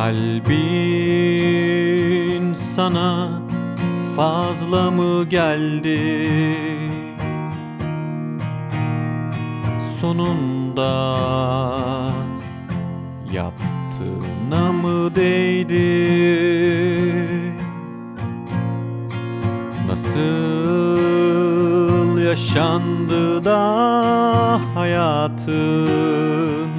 Kalbin sana fazla mı geldi? Sonunda yaptığına mı değdi? Nasıl yaşandı da hayatın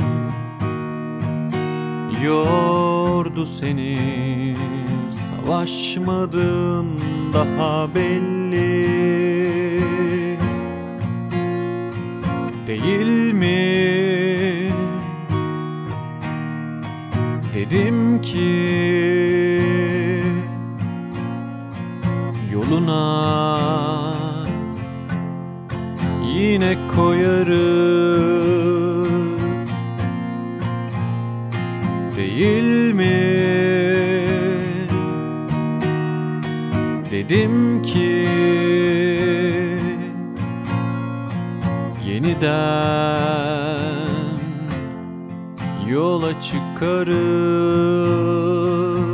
yordu seni? Savaşmadın daha belli değil mi? Dedim ki yoluna yine koyarım değil mi? Dedim ki yeniden yola çıkarız.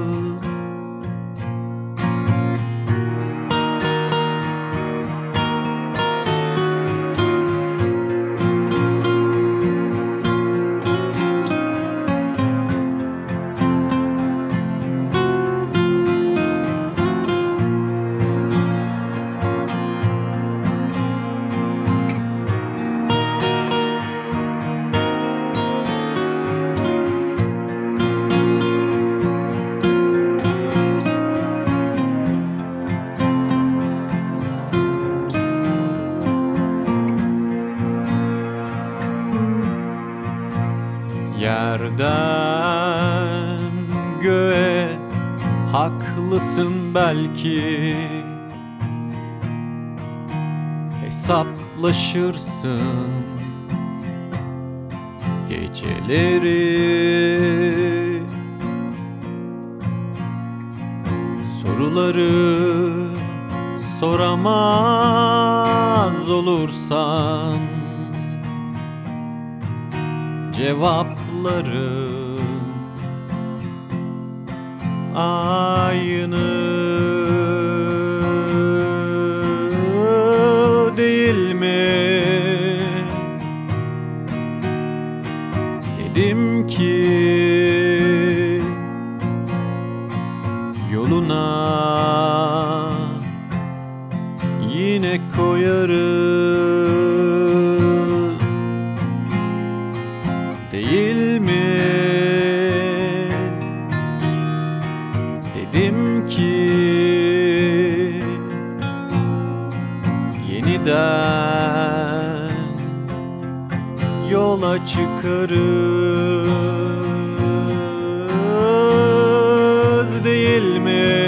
Yerden göğe haklısın belki, hesaplaşırsın geceleri. Soruları soramaz olursan cevapları aynı değil mi? Dedim ki yoluna yine koyarız değil mi? Dedim ki yeniden yola çıkarız değil mi?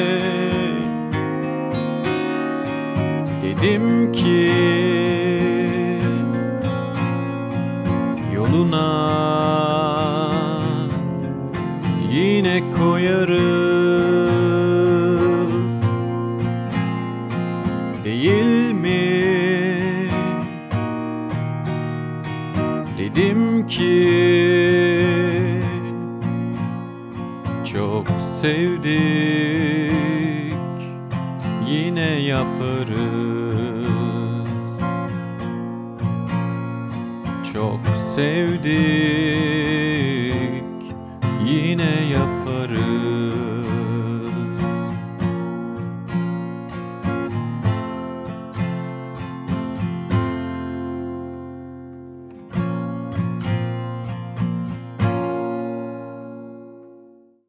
Dedim ki yoluna yine koyarız değil mi? Dedim ki çok sevdik, yine yaparız.